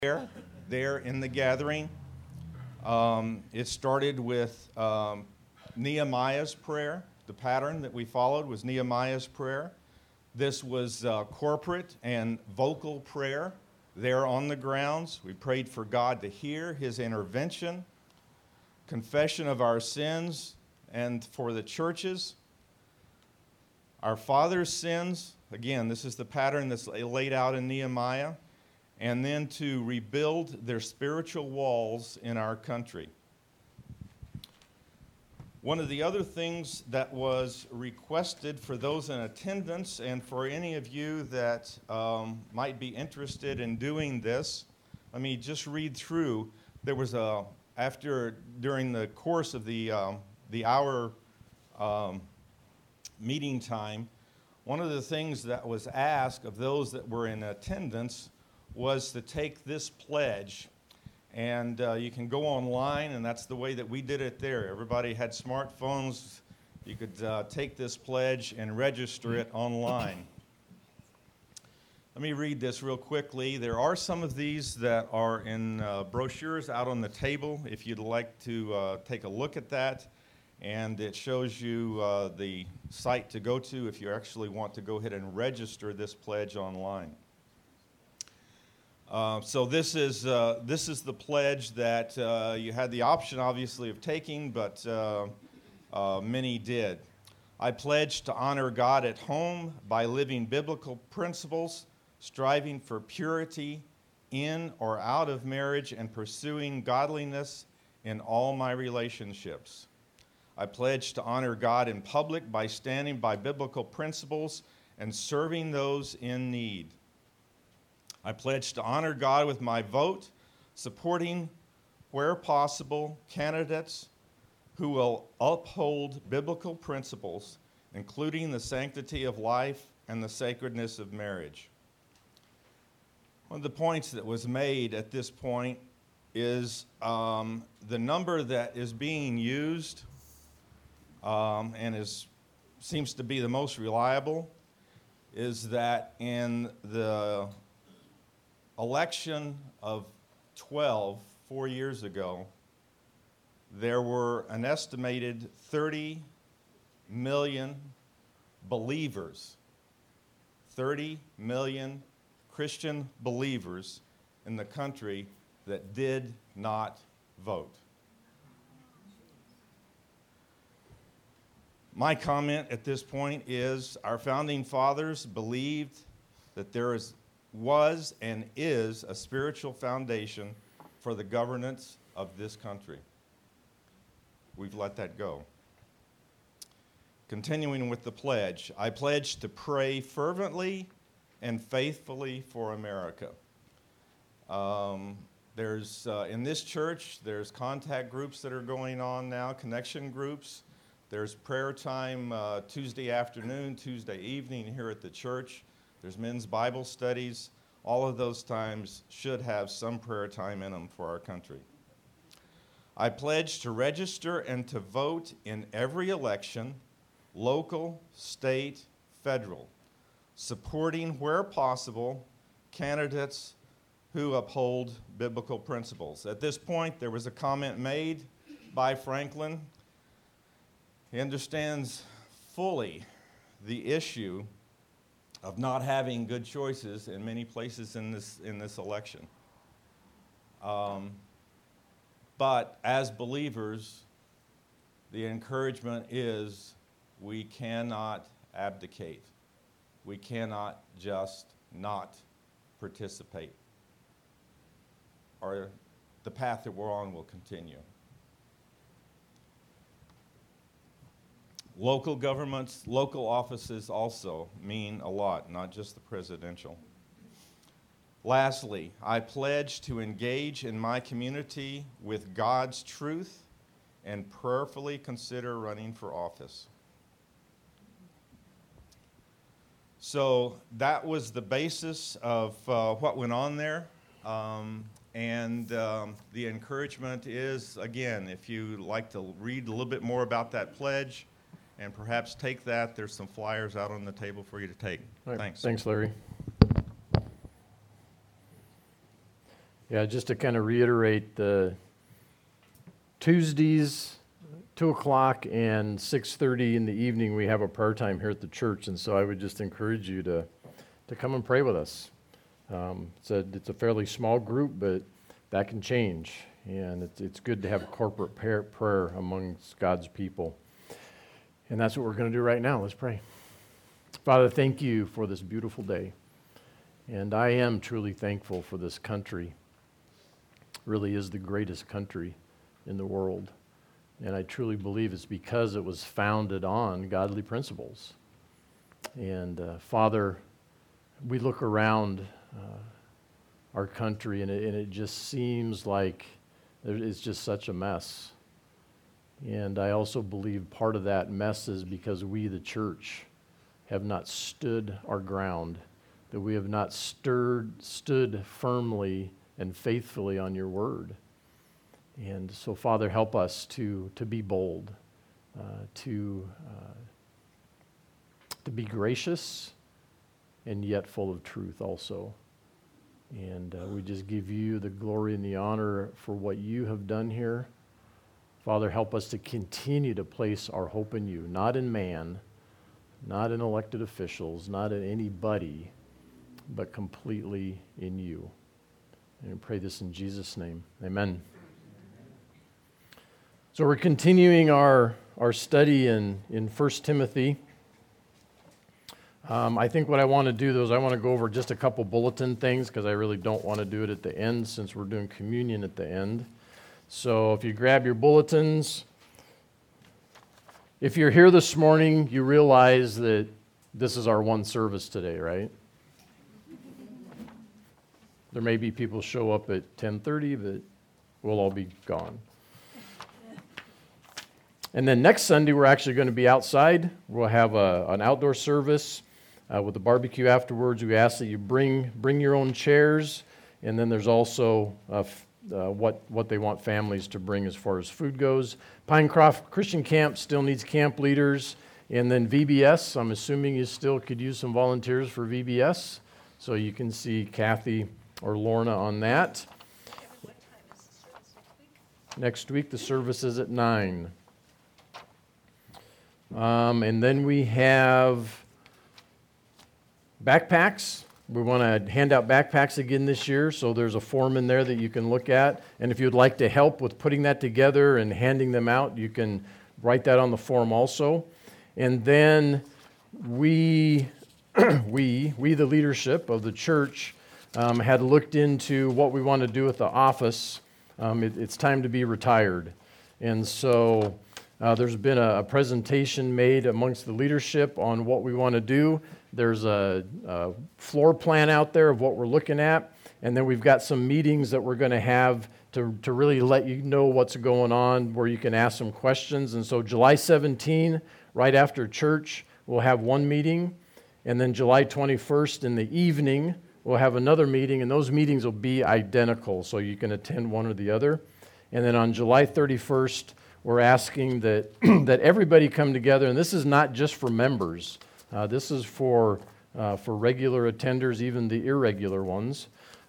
there in the gathering. It started with Nehemiah's prayer. The pattern that we followed was Nehemiah's prayer. This was corporate and vocal prayer there on the grounds. We prayed for God to hear his intervention, confession of our sins, and for the churches. Our fathers' sins, again, this is the pattern that's laid out in Nehemiah, and then to rebuild their spiritual walls in our country. One of the other things that was requested for those in attendance and for any of you that might be interested in doing this, let me just read through. There was during the course of the hour meeting time, one of the things that was asked of those that were in attendance was to take this pledge. And you can go online, and that's the way that we did it there. Everybody had smartphones. You could take this pledge and register it online. Let me read this real quickly. There are some of these that are in brochures out on the table if you'd like to take a look at that. And it shows you the site to go to if you actually want to go ahead and register this pledge online. So this is the pledge that you had the option, obviously, of taking, but many did. I pledge to honor God at home by living biblical principles, striving for purity in or out of marriage, and pursuing godliness in all my relationships. I pledge to honor God in public by standing by biblical principles and serving those in need. I pledge to honor God with my vote, supporting, where possible, candidates who will uphold biblical principles, including the sanctity of life and the sacredness of marriage. One of the points that was made at this point is the number that is being used and seems to be the most reliable is that in the election of 4 years ago, there were an estimated 30 million believers, 30 million Christian believers in the country that did not vote. My comment at this point is our founding fathers believed that there was and is a spiritual foundation for the governance of this country. We've let that go. Continuing with the pledge, I pledge to pray fervently and faithfully for America. In this church, there's contact groups that are going on now, connection groups. There's prayer time Tuesday afternoon, Tuesday evening here at the church. There's men's Bible studies. All of those times should have some prayer time in them for our country. I pledge to register and to vote in every election, local, state, federal, supporting, where possible, candidates who uphold biblical principles. At this point, there was a comment made by Franklin. He understands fully the issue of not having good choices in many places in this election. But as believers, the encouragement is we cannot abdicate. We cannot just not participate, or the path that we're on will continue. Local governments, local offices also mean a lot, not just the presidential. Lastly, I pledge to engage in my community with God's truth and prayerfully consider running for office. So that was the basis of what went on there. And the encouragement is, again, if you'd like to read a little bit more about that pledge and perhaps take that, there's some flyers out on the table for you to take. Right. Thanks. Thanks, Larry. Yeah, just to kind of reiterate, the Tuesdays, 2 o'clock and 6:30 in the evening, we have a prayer time here at the church, and so I would just encourage you to come and pray with us. It's a fairly small group, but that can change, and it's good to have corporate prayer amongst God's people. And that's what we're going to do right now. Let's pray. Father, thank you for this beautiful day, and I am truly thankful for this country. It really is the greatest country in the world. And I truly believe it's because it was founded on godly principles. And Father, we look around our country and it just seems like it's just such a mess. And I also believe part of that mess is because we, the church, have not stood our ground, that we have not stood firmly and faithfully on your word. And so, Father, help us to be bold, to be gracious, and yet full of truth also. And we just give you the glory and the honor for what you have done here. Father, help us to continue to place our hope in you, not in man, not in elected officials, not in anybody, but completely in you. And I pray this in Jesus' name. Amen. So we're continuing our study in 1 Timothy. I think what I want to do, though, is I want to go over just a couple bulletin things because I really don't want to do it at the end since we're doing communion at the end. So if you grab your bulletins, if you're here this morning, you realize that this is our one service today, right? There may be people show up at 10:30, but we'll all be gone. And then next Sunday, we're actually going to be outside. We'll have an outdoor service with a barbecue afterwards. We ask that you bring your own chairs, and then there's also what they want families to bring as far as food goes. Pinecroft Christian Camp still needs camp leaders, and then VBS. I'm assuming you still could use some volunteers for VBS, so you can see Kathy or Lorna on that. What time is the service next week? Next week, the service is at 9. And then we have backpacks. We want to hand out backpacks again this year, so there's a form in there that you can look at. And if you'd like to help with putting that together and handing them out, you can write that on the form also. And then we the leadership of the church, had looked into what we want to do with the office. It's time to be retired. And so there's been a presentation made amongst the leadership on what we want to do. There's a floor plan out there of what we're looking at, and then we've got some meetings that we're going to have to really let you know what's going on, where you can ask some questions. And so July 17, right after church, we'll have one meeting, and then July 21st in the evening, we'll have another meeting, and those meetings will be identical, so you can attend one or the other. And then on July 31st, we're asking that that everybody come together, and this is not just for members. This is for regular attenders, even the irregular ones,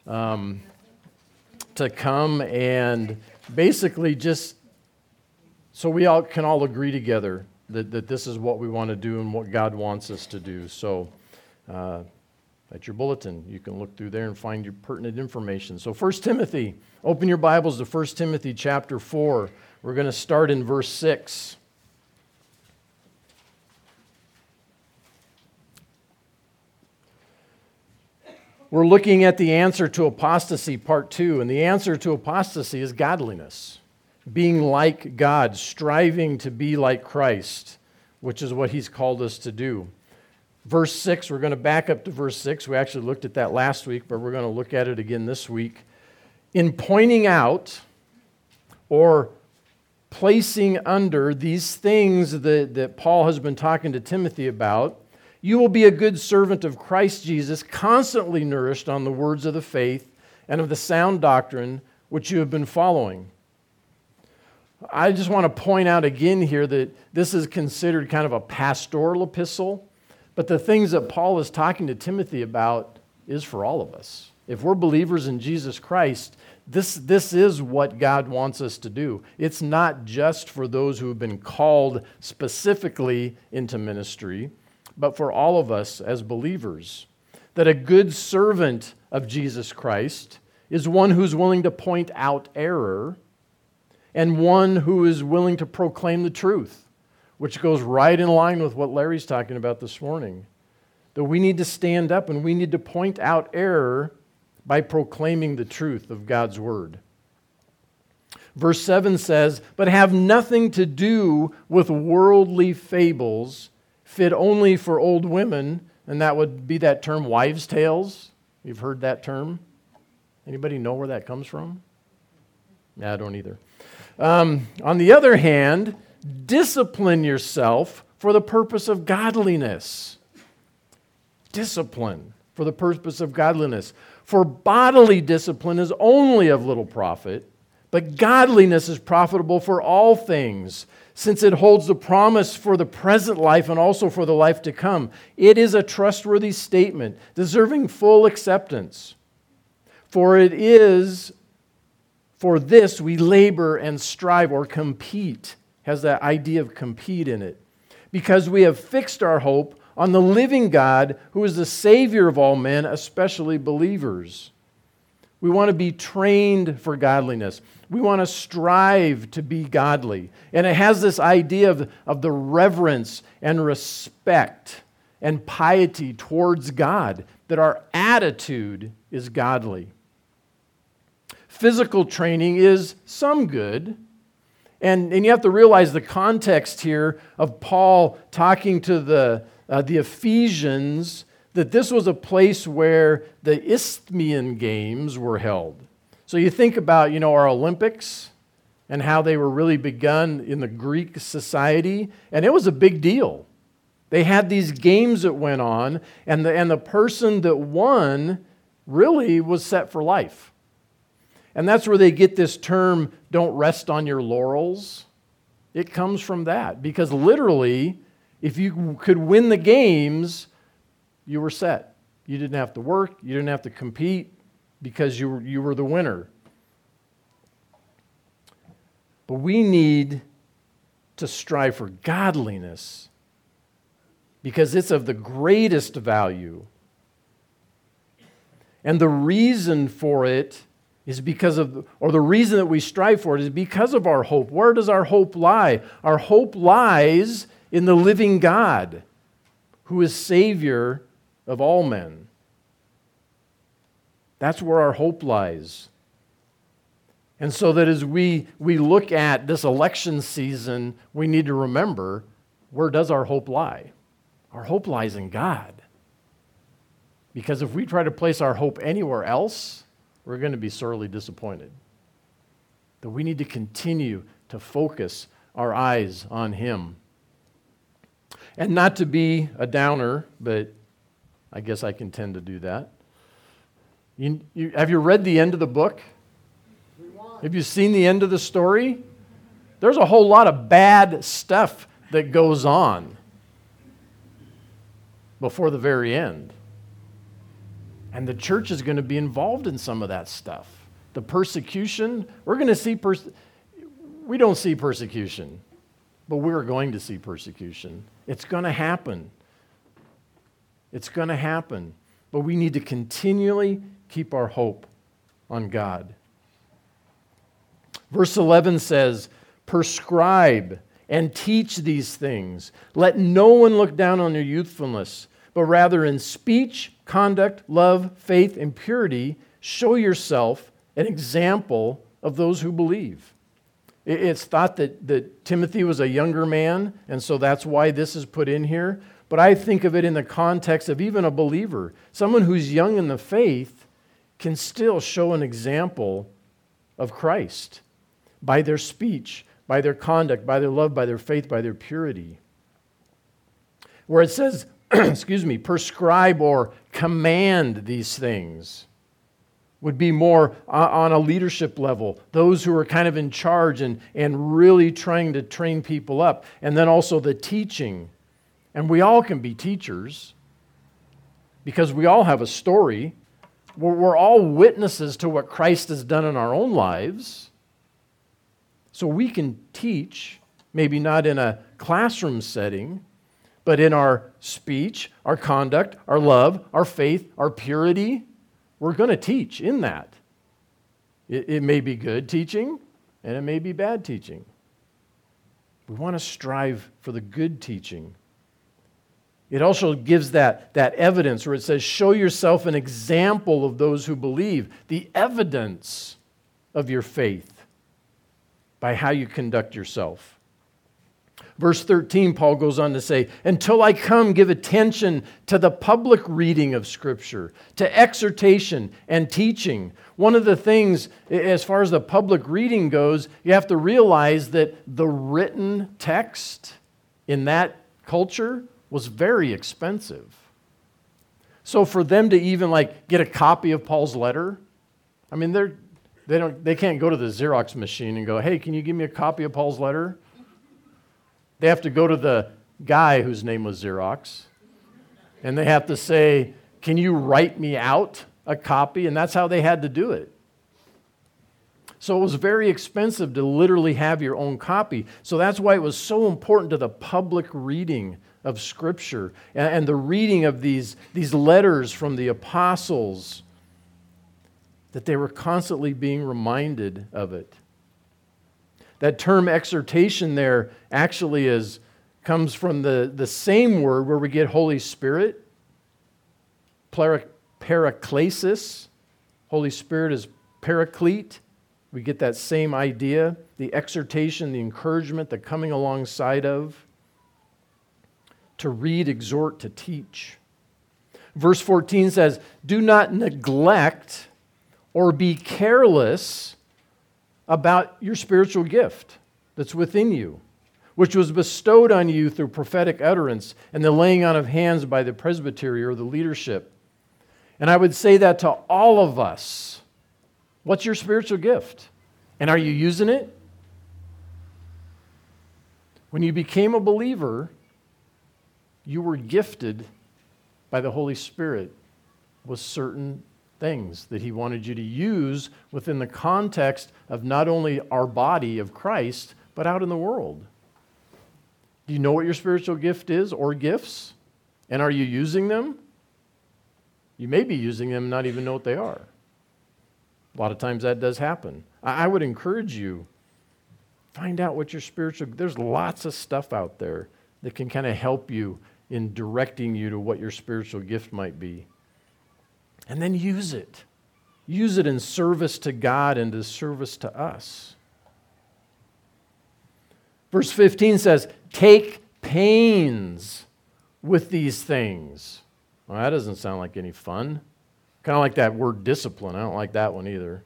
to come and basically just so we all can agree together that this is what we want to do and what God wants us to do. So at your bulletin, you can look through there and find your pertinent information. So 1 Timothy, open your Bibles to 1 Timothy chapter 4. We're going to start in verse 6. We're looking at the answer to apostasy, part 2, and the answer to apostasy is godliness, being like God, striving to be like Christ, which is what he's called us to do. Verse 6, we're going to back up to verse 6. We actually looked at that last week, but we're going to look at it again this week. In pointing out or placing under these things that Paul has been talking to Timothy about, you will be a good servant of Christ Jesus, constantly nourished on the words of the faith and of the sound doctrine which you have been following. I just want to point out again here that this is considered kind of a pastoral epistle, but the things that Paul is talking to Timothy about is for all of us. If we're believers in Jesus Christ, This is what God wants us to do. It's not just for those who have been called specifically into ministry, but for all of us as believers. That a good servant of Jesus Christ is one who's willing to point out error and one who is willing to proclaim the truth, which goes right in line with what Larry's talking about this morning. That we need to stand up and we need to point out error by proclaiming the truth of God's word. Verse 7 says, "But have nothing to do with worldly fables fit only for old women," and that would be that term, wives' tales. You've heard that term? Anybody know where that comes from? Yeah, I don't either. On the other hand, discipline yourself for the purpose of godliness. Discipline for the purpose of godliness. For bodily discipline is only of little profit, but godliness is profitable for all things, since it holds the promise for the present life and also for the life to come. It is a trustworthy statement, deserving full acceptance. For it is, for this we labor and strive or compete, has that idea of compete in it, because we have fixed our hope on the living God, who is the Savior of all men, especially believers. We want to be trained for godliness. We want to strive to be godly. And it has this idea of the reverence and respect and piety towards God, that our attitude is godly. Physical training is some good. And you have to realize the context here of Paul talking to the Ephesians, that this was a place where the Isthmian Games were held. So you think about, our Olympics and how they were really begun in the Greek society, and it was a big deal. They had these games that went on, and the person that won really was set for life. And that's where they get this term, "don't rest on your laurels." It comes from that, because literally, if you could win the games, you were set. You didn't have to work. You didn't have to compete because you were the winner. But we need to strive for godliness because it's of the greatest value. And the reason for it is the reason that we strive for it is because of our hope. Where does our hope lie? Our hope lies in the living God, who is Savior of all men. That's where our hope lies. And so that as we look at this election season, we need to remember, where does our hope lie? Our hope lies in God. Because if we try to place our hope anywhere else, we're going to be sorely disappointed. That we need to continue to focus our eyes on Him. And not to be a downer, but I guess I can tend to do that. Have you read the end of the book? Have you seen the end of the story? There's a whole lot of bad stuff that goes on before the very end. And the church is going to be involved in some of that stuff. The persecution, we're going to see, we don't see persecution, but we're going to see persecution. It's going to happen. It's going to happen. But we need to continually keep our hope on God. Verse 11 says, "Prescribe and teach these things. Let no one look down on your youthfulness, but rather in speech, conduct, love, faith, and purity, show yourself an example of those who believe." It's thought that Timothy was a younger man, and so that's why this is put in here. But I think of it in the context of even a believer. Someone who's young in the faith can still show an example of Christ by their speech, by their conduct, by their love, by their faith, by their purity. Where it says, prescribe or command these things would be more on a leadership level, those who are kind of in charge and really trying to train people up. And then also the teaching. And we all can be teachers because we all have a story. We're all witnesses to what Christ has done in our own lives. So we can teach, maybe not in a classroom setting, but in our speech, our conduct, our love, our faith, our purity. We're going to teach in that. It may be good teaching, and it may be bad teaching. We want to strive for the good teaching. It also gives that evidence where it says, show yourself an example of those who believe, the evidence of your faith by how you conduct yourself. Verse 13, Paul goes on to say, until I come, give attention to the public reading of Scripture, to exhortation and teaching. One of the things, as far as the public reading goes, you have to realize that the written text in that culture was very expensive. So for them to even get a copy of Paul's letter, I mean, they can't go to the Xerox machine and go, hey, can you give me a copy of Paul's letter? They have to go to the guy whose name was Xerox, and they have to say, can you write me out a copy? And that's how they had to do it. So it was very expensive to literally have your own copy. So that's why it was so important to the public reading of Scripture and the reading of these letters from the apostles, that they were constantly being reminded of it. That term exhortation there actually comes from the same word where we get Holy Spirit, paraklesis. Holy Spirit is paraclete. We get that same idea, the exhortation, the encouragement, the coming alongside of. To read, exhort, to teach. Verse 14 says, do not neglect or be careless about your spiritual gift that's within you, which was bestowed on you through prophetic utterance and the laying on of hands by the presbytery or the leadership. And I would say that to all of us. What's your spiritual gift? And are you using it? When you became a believer, you were gifted by the Holy Spirit with certain things that He wanted you to use within the context of not only our body of Christ, but out in the world. Do you know what your spiritual gift is or gifts? And are you using them? You may be using them and not even know what they are. A lot of times that does happen. I would encourage you, find out what your spiritual, there's lots of stuff out there that can kind of help you in directing you to what your spiritual gift might be. And then use it. Use it in service to God and in service to us. Verse 15 says, take pains with these things. Well, that doesn't sound like any fun. Kind of like that word discipline. I don't like that one either.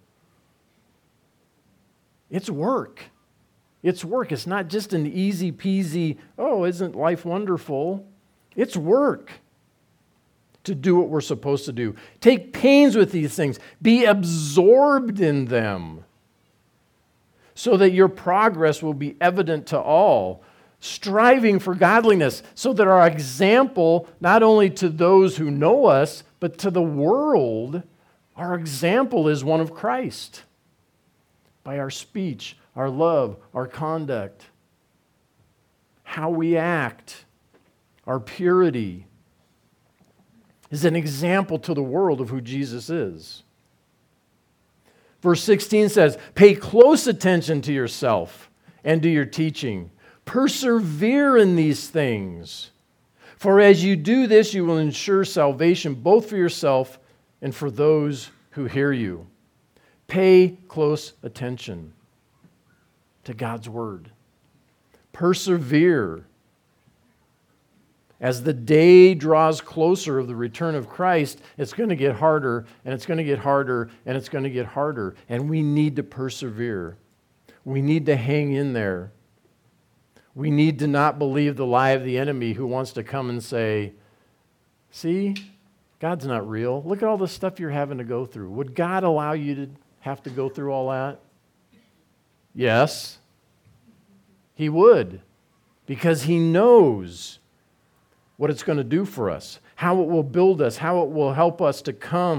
It's work. It's work. It's not just an easy peasy, oh, isn't life wonderful? It's work to do what we're supposed to do. Take pains with these things. Be absorbed in them so that your progress will be evident to all. Striving for godliness so that our example, not only to those who know us, but to the world, our example is one of Christ. By our speech, our love, our conduct, how we act, our purity, is an example to the world of who Jesus is. Verse 16 says, pay close attention to yourself and to your teaching. Persevere in these things. For as you do this, you will ensure salvation both for yourself and for those who hear you. Pay close attention to God's word. Persevere. As the day draws closer of the return of Christ, it's going to get harder, and it's going to get harder, and it's going to get harder. And we need to persevere. We need to hang in there. We need to not believe the lie of the enemy who wants to come and say, see, God's not real. Look at all the stuff you're having to go through. Would God allow you to have to go through all that? Yes, He would, because He knows what it's going to do for us, how it will build us, how it will help us to come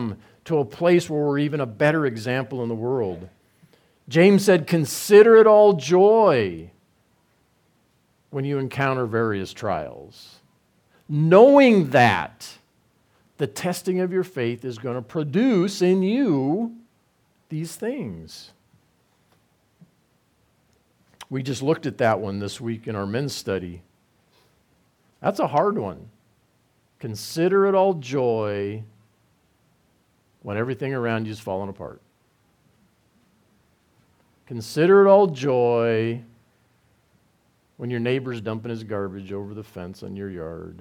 to a place where we're even a better example in the world. James said, consider it all joy when you encounter various trials, knowing that the testing of your faith is going to produce in you these things. We just looked at that one this week in our men's study. That's a hard one. Consider it all joy when everything around you is falling apart. Consider it all joy when your neighbor's dumping his garbage over the fence on your yard.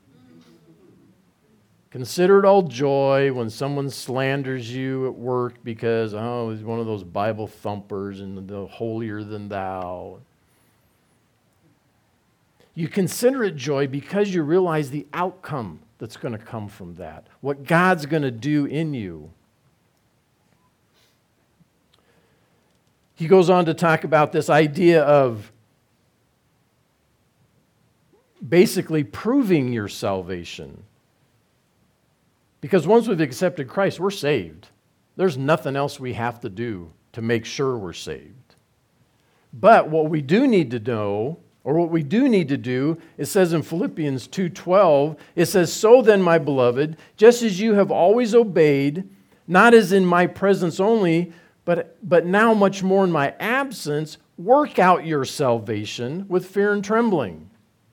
Consider it all joy when someone slanders you at work because, oh, he's one of those Bible thumpers and the holier than thou. You consider it joy because you realize the outcome that's going to come from that, what God's going to do in you. He goes on to talk about this idea of basically proving your salvation. Because once we've accepted Christ, we're saved. There's nothing else we have to do to make sure we're saved. But what we do need to know, or what we do need to do, it says in Philippians 2:12, it says, so then, my beloved, just as you have always obeyed, not as in my presence only, but now much more in my absence, work out your salvation with fear and trembling.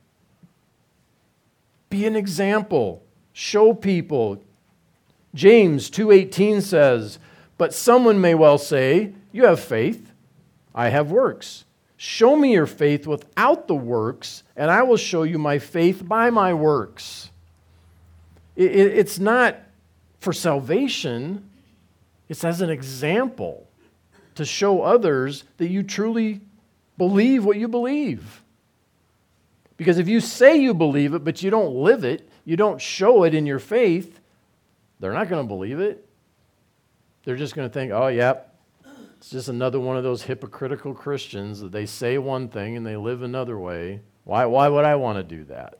Be an example. Show people. James 2:18 says, but someone may well say, you have faith, I have works. Show me your faith without the works, and I will show you my faith by my works. It's not for salvation, it's as an example to show others that you truly believe what you believe. Because if you say you believe it, but you don't live it, you don't show it in your faith, they're not going to believe it. They're just going to think, oh, yep, it's just another one of those hypocritical Christians that they say one thing and they live another way. Why would I want to do that?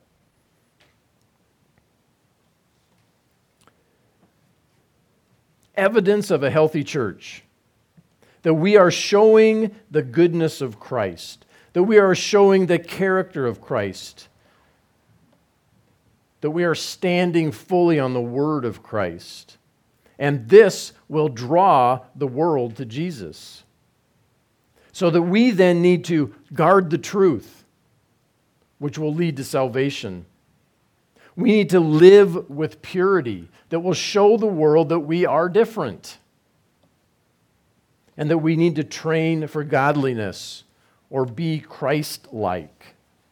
Evidence of a healthy church. That we are showing the goodness of Christ. That we are showing the character of Christ. That we are standing fully on the word of Christ. And this will draw the world to Jesus. So that we then need to guard the truth, which will lead to salvation. We need to live with purity that will show the world that we are different. And that we need to train for godliness or be Christ-like.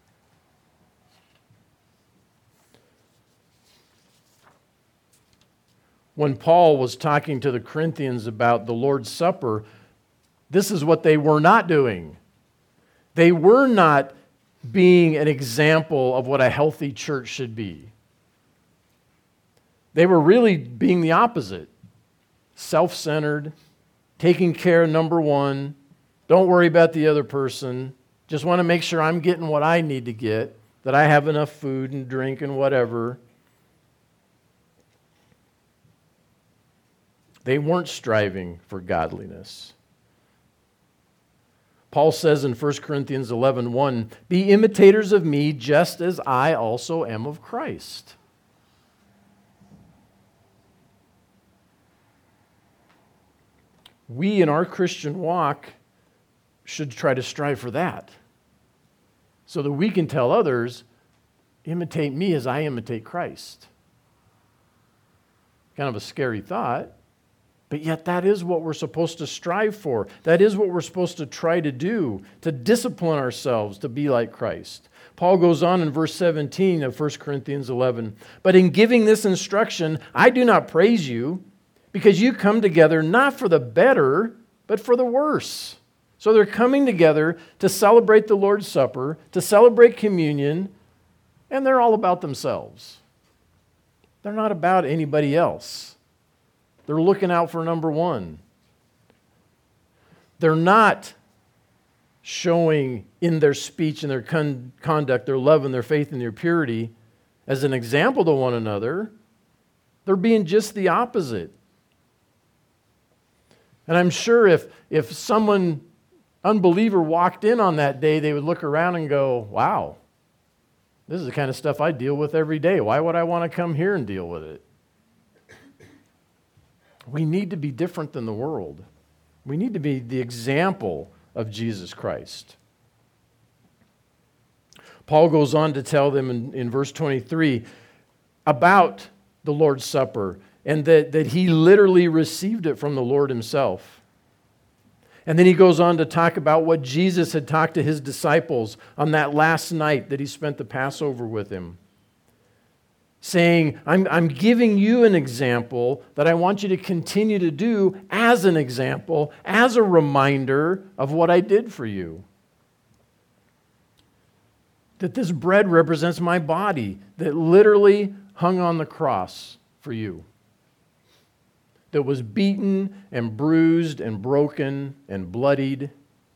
When Paul was talking to the Corinthians about the Lord's Supper, this is what they were not doing. They were not being an example of what a healthy church should be. They were really being the opposite. Self-centered, taking care of number one, don't worry about the other person, just want to make sure I'm getting what I need to get, that I have enough food and drink and whatever. They weren't striving for godliness. Paul says in 1 Corinthians 11:1, be imitators of me just as I also am of Christ. We in our Christian walk should try to strive for that so that we can tell others, imitate me as I imitate Christ. Kind of a scary thought, but yet that is what we're supposed to strive for. That is what we're supposed to try to do, to discipline ourselves to be like Christ. Paul goes on in verse 17 of 1 Corinthians 11, but in giving this instruction, I do not praise you, because you come together not for the better, but for the worse. So they're coming together to celebrate the Lord's Supper, to celebrate communion, and they're all about themselves. They're not about anybody else. They're looking out for number one. They're not showing in their speech and their conduct, their love and their faith and their purity as an example to one another. They're being just the opposite. And I'm sure if someone, unbeliever, walked in on that day, they would look around and go, wow, this is the kind of stuff I deal with every day. Why would I want to come here and deal with it? We need to be different than the world. We need to be the example of Jesus Christ. Paul goes on to tell them in verse 23 about the Lord's Supper and that he literally received it from the Lord himself. And then he goes on to talk about what Jesus had talked to his disciples on that last night that he spent the Passover with him, saying, I'm giving you an example that I want you to continue to do as an example, as a reminder of what I did for you. That this bread represents my body that literally hung on the cross for you, that was beaten and bruised and broken and bloodied.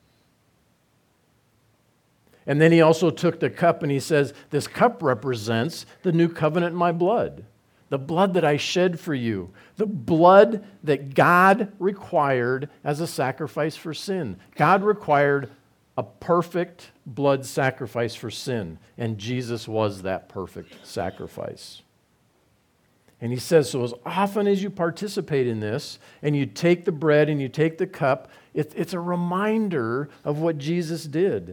And then he also took the cup and he says, this cup represents the new covenant in my blood, the blood that I shed for you, the blood that God required as a sacrifice for sin. God required a perfect blood sacrifice for sin, and Jesus was that perfect sacrifice. And he says, so as often as you participate in this, and you take the bread and you take the cup, it's a reminder of what Jesus did.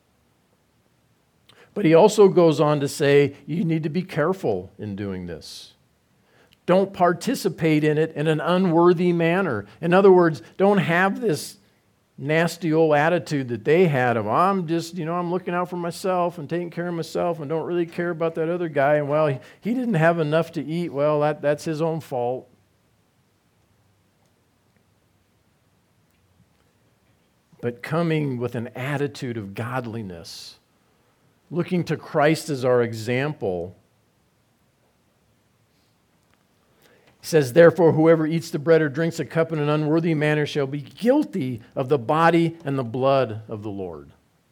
But he also goes on to say, you need to be careful in doing this. Don't participate in it in an unworthy manner. In other words, don't have this nasty old attitude that they had of, I'm just, I'm looking out for myself and taking care of myself and don't really care about that other guy. And well, he didn't have enough to eat. Well, that's his own fault. But coming with an attitude of godliness, looking to Christ as our example. He says, therefore, whoever eats the bread or drinks a cup in an unworthy manner shall be guilty of the body and the blood of the Lord.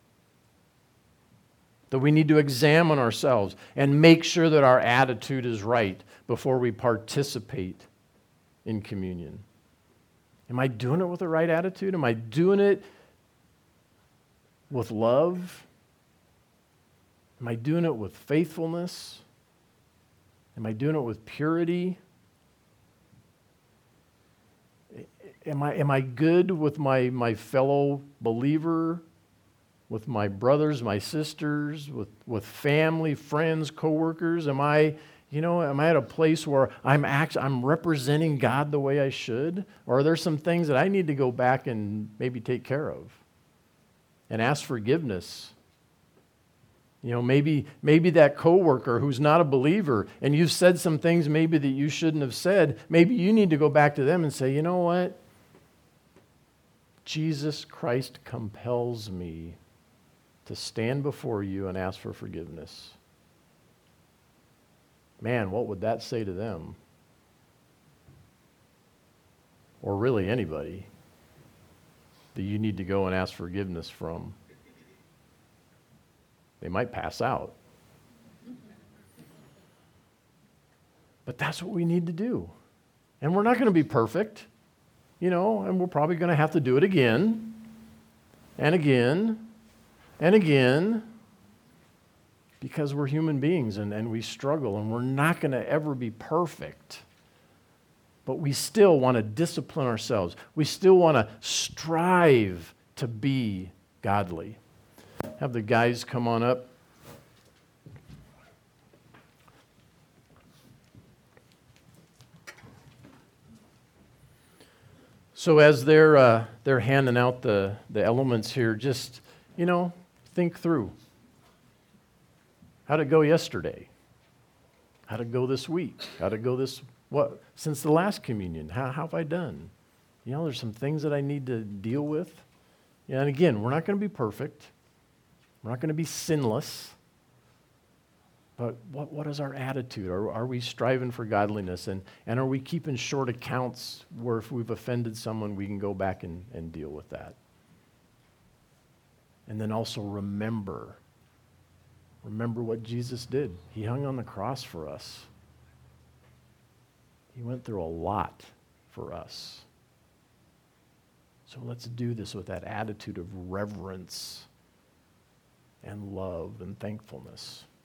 That we need to examine ourselves and make sure that our attitude is right before we participate in communion. Am I doing it with the right attitude? Am I doing it with love? Am I doing it with faithfulness? Am I doing it with purity? Am I good with my fellow believer, with my brothers, my sisters, with family, friends, coworkers? Am I at a place where I'm representing God the way I should? Or are there some things that I need to go back and maybe take care of and ask forgiveness? Maybe that coworker who's not a believer and you've said some things maybe that you shouldn't have said, maybe you need to go back to them and say, you know what? Jesus Christ compels me to stand before you and ask for forgiveness. Man, what would that say to them? Or really anybody that you need to go and ask forgiveness from? They might pass out. But that's what we need to do. And we're not going to be perfect, and we're probably going to have to do it again and again and again because we're human beings and we struggle and we're not going to ever be perfect. But we still want to discipline ourselves. We still want to strive to be godly. Have the guys come on up. So as they're handing out the elements here, just, think through. How'd it go yesterday? How'd it go this week? How'd it go since the last communion? How have I done? There's some things that I need to deal with. And again, we're not going to be perfect. We're not going to be sinless. But what is our attitude? Are we striving for godliness? And are we keeping short accounts where if we've offended someone, we can go back and deal with that? And then also remember what Jesus did. He hung on the cross for us. He went through a lot for us. So let's do this with that attitude of reverence and love and thankfulness.